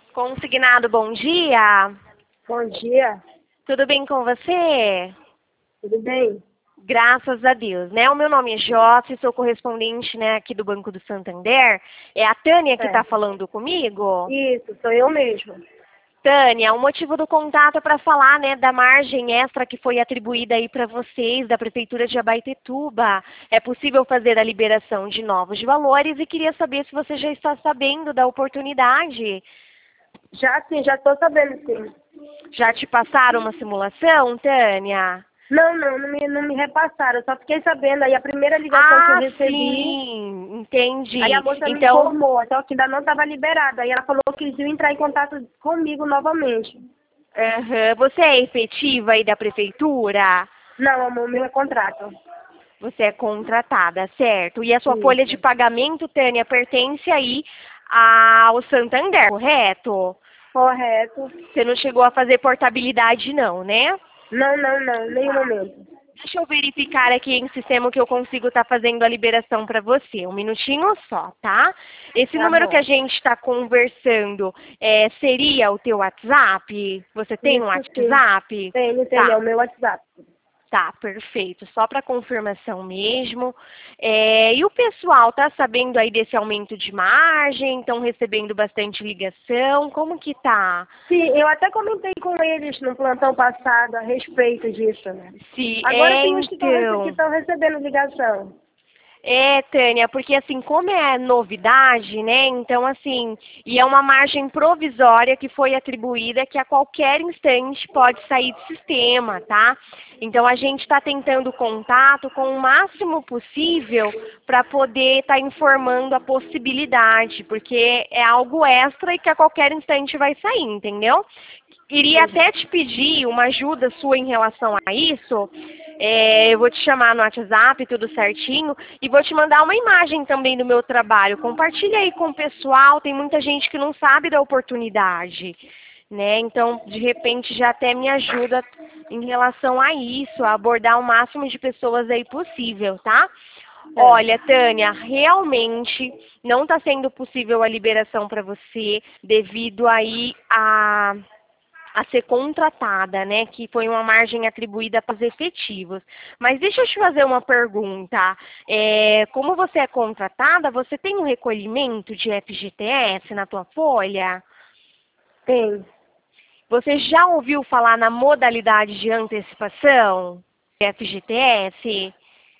Consignado, bom dia. Bom dia, Tudo bem com você? tudo bem? Graças a Deus, né? O meu nome é Jota, sou correspondente, né, aqui do Banco do Santander. É a Tânia que está Certo. falando comigo? Isso, sou eu mesmo. Tânia, o motivo do contato é para falar, né, da margem extra que foi atribuída aí para vocês, da Prefeitura de Abaetetuba. É possível fazer a liberação de novos valores e queria saber se você já está sabendo da oportunidade. Já sim, já estou sabendo sim. Já te passaram uma simulação, Tânia? Não me repassaram, eu só fiquei sabendo aí a primeira ligação que eu recebi, Sim, entendi. aí a moça me Então, informou, só que ainda não estava liberado, aí ela falou que eles iam entrar em contato comigo novamente. você é efetiva aí da prefeitura? Não, amor, meu é contrato. Você é contratada, certo? E a sua folha de Isso, pagamento, Tânia, pertence aí ao Santander, correto? correto. Você não chegou a fazer portabilidade não, né? Não, nenhum momento. Deixa eu verificar aqui em sistema que eu consigo estar fazendo a liberação para você. Um minutinho só, tá? Esse Tá número que a bom. gente está conversando seria o teu WhatsApp? Você tem um Isso sim. WhatsApp? Tenho, é Tá, o meu WhatsApp. tá, perfeito. Só para confirmação mesmo. E o pessoal tá sabendo aí desse aumento de margem? Estão recebendo bastante ligação? Como que tá? Sim, eu até comentei com eles no plantão passado a respeito disso, né? Se Agora é, tem uns que então. estão recebendo ligação. É, Tânia, porque assim, como é novidade, né? Então, assim, e é uma margem provisória que foi atribuída que a qualquer instante pode sair do sistema, tá? Então, a gente está tentando contato com o máximo possível para poder estar informando a possibilidade, porque é algo extra e que a qualquer instante vai sair, entendeu? Iria Entendi. até te pedir uma ajuda sua em relação a isso. Eu vou te chamar no WhatsApp, tudo certinho, e vou te mandar uma imagem também do meu trabalho. Compartilha aí com o pessoal, tem muita gente que não sabe da oportunidade, né? Então, de repente, já até me ajuda em relação a isso, a abordar o máximo de pessoas aí possível, tá? Olha, Certo. Tânia, realmente não está sendo possível a liberação para você devido aí a ser contratada, né? Que foi uma margem atribuída para os efetivos. Mas deixa eu te fazer uma pergunta. Como você é contratada, você tem um recolhimento de FGTS na tua folha? Tem. Você já ouviu falar na modalidade de antecipação de FGTS?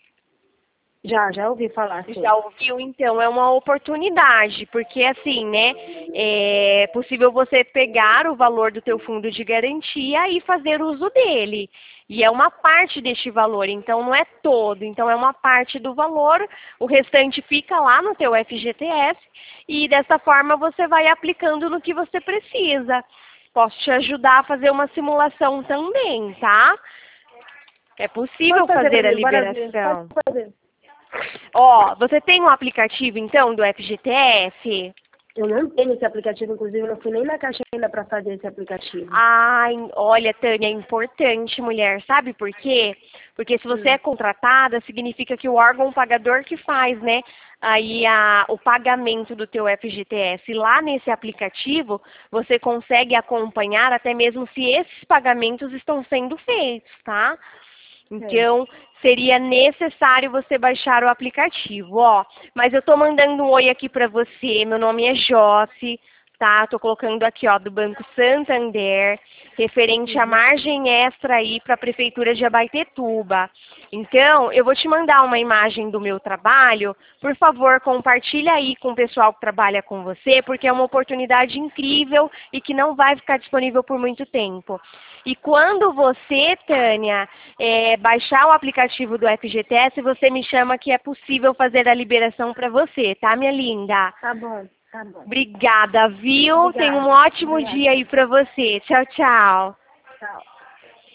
Já ouvi falar, sim. Já ouviu? Então, é uma oportunidade, porque assim, né, é possível você pegar o valor do teu fundo de garantia e fazer uso dele. E é uma parte deste valor, então não é todo, então é uma parte do valor, o restante fica lá no teu FGTS e dessa forma você vai aplicando no que você precisa. Posso te ajudar a fazer uma simulação também, tá? É possível Pode fazer pra fazer a mim, bora ver. Pode liberação. fazer. Ó, você tem um aplicativo então do FGTS? Eu não tenho esse aplicativo, inclusive eu não fui nem na caixa ainda para fazer esse aplicativo. Ai, olha, Tânia, é importante, mulher. Sabe por quê? Porque se você é Hum, contratada, significa que o órgão pagador que faz, né? Aí o pagamento do teu FGTS. Lá nesse aplicativo, você consegue acompanhar até mesmo se esses pagamentos estão sendo feitos, tá? certo. Então, seria necessário você baixar o aplicativo, ó. Mas eu tô mandando um oi aqui para você. Meu nome é Josi, tá? Tô colocando aqui, ó, do Banco Santander, referente à Uhum. margem extra aí para a Prefeitura de Abaetetuba. Então, eu vou te mandar uma imagem do meu trabalho. Por favor, compartilha aí com o pessoal que trabalha com você, porque é uma oportunidade incrível e que não vai ficar disponível por muito tempo. E quando você, Tânia, baixar o aplicativo do FGTS, você me chama que é possível fazer a liberação para você, tá, minha linda? Tá bom, tá bom. Obrigada, viu? Tenha um Obrigada. ótimo Obrigada. dia aí para você. Tchau, tchau. Tchau.